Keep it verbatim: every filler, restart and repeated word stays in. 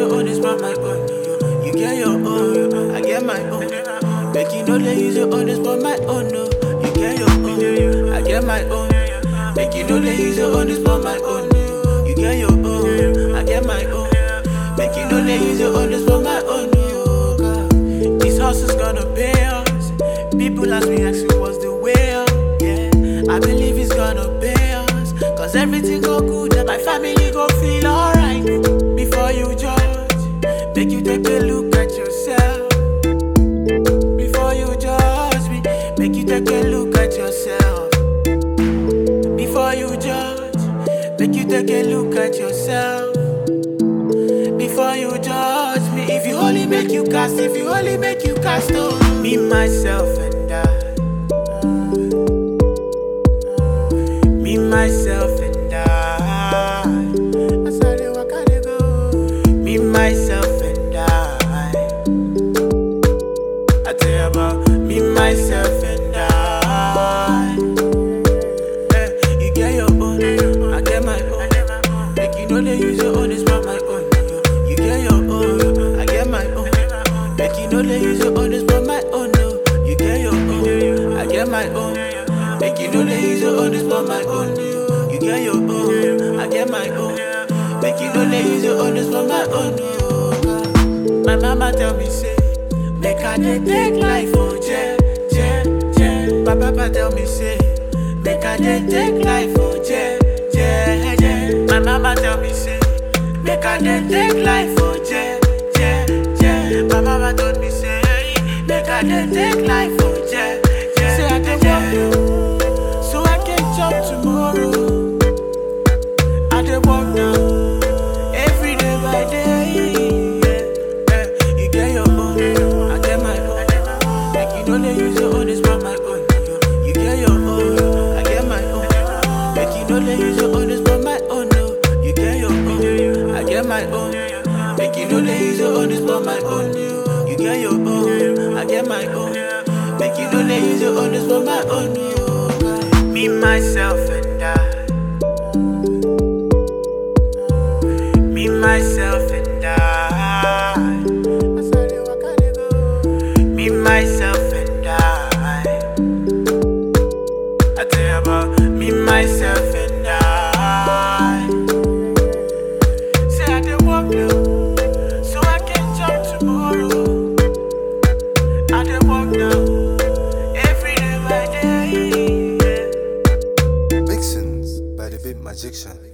your own, it's not my own. You get your own, I get my own. Make you know they use your own, it's not my own. No, you get your own, I get my own. Make you know they use your own, it's not my own. You get your own, I get my own. Make you know they use your own, it's not my own. This house is gonna pay us. People ask me, ask me what's the way up. Yeah, I believe it's gonna pay us. Cause everything go good and my family go feel alright. Before you judge, make you take a look at yourself. Before you judge me, make you take a look at yourself. Before you judge, make you take a look at yourself. Before you judge me, if you only make you cast, if you only make you cast, oh, me, myself, and I. Me, myself, and I. That's how they walk, how they go. Me, myself, and I. I tell you about me, myself, and I. Yeah, you get your own, I get my own. Make you know they use your own, it's not my own. You get your own, I get my own. Make you know they use your own, it's not my own. No, you get your own, I get my own. Make you know they use your own, it's not my own. You get your own, I get my own. Make you know they use your own, it's not my own. My mama tell me say, make I dey take life, oh yeah, yeah, yeah. My papa tell me say, make I dey take life, oh yeah, yeah, yeah. My mama tell me say, make I dey take life, oh yeah, yeah, yeah. My mama told me say, make I dey take life, oh yeah, yeah. Say I dey work, so I can chop tomorrow. I dey work now, every day by day. Yeah, yeah. You get your own, I get my own. Make you know they use your own, it's not my own. You get your own, I get my own. Make you know they use your own, it's not my own. No, you get your own, I get my own. Make you know they use your own, it's not my own. You get your own, I get my own. Make you know they use your own, it's not my own. Me, myself, and I. Me, myself, and I. Me, myself, and I. I tell you about me, myself, and I. Say I dey work now, so I can jump tomorrow. I dey work now, every day by day. Mixins by the Big Magician.